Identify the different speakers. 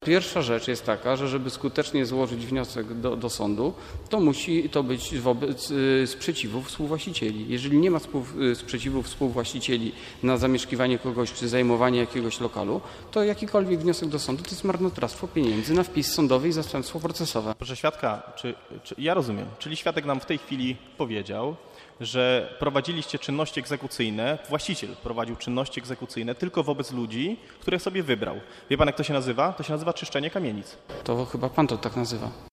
Speaker 1: Pierwsza rzecz jest taka, że żeby skutecznie złożyć wniosek do sądu, to musi to być wobec sprzeciwu współwłaścicieli. Jeżeli nie ma sprzeciwu współwłaścicieli na zamieszkiwanie kogoś czy zajmowanie jakiegoś lokalu, to jakikolwiek wniosek do sądu to jest marnotrawstwo pieniędzy na wpis sądowy i zastępstwo procesowe.
Speaker 2: Proszę świadka, ja rozumiem, czyli świadek nam w tej chwili powiedział, że prowadziliście czynności egzekucyjne, właściciel prowadził czynności egzekucyjne tylko wobec ludzi, których sobie wybrał. Wie pan, jak to się nazywa? To się nazywa czyszczenie kamienic.
Speaker 1: To chyba pan to tak nazywa.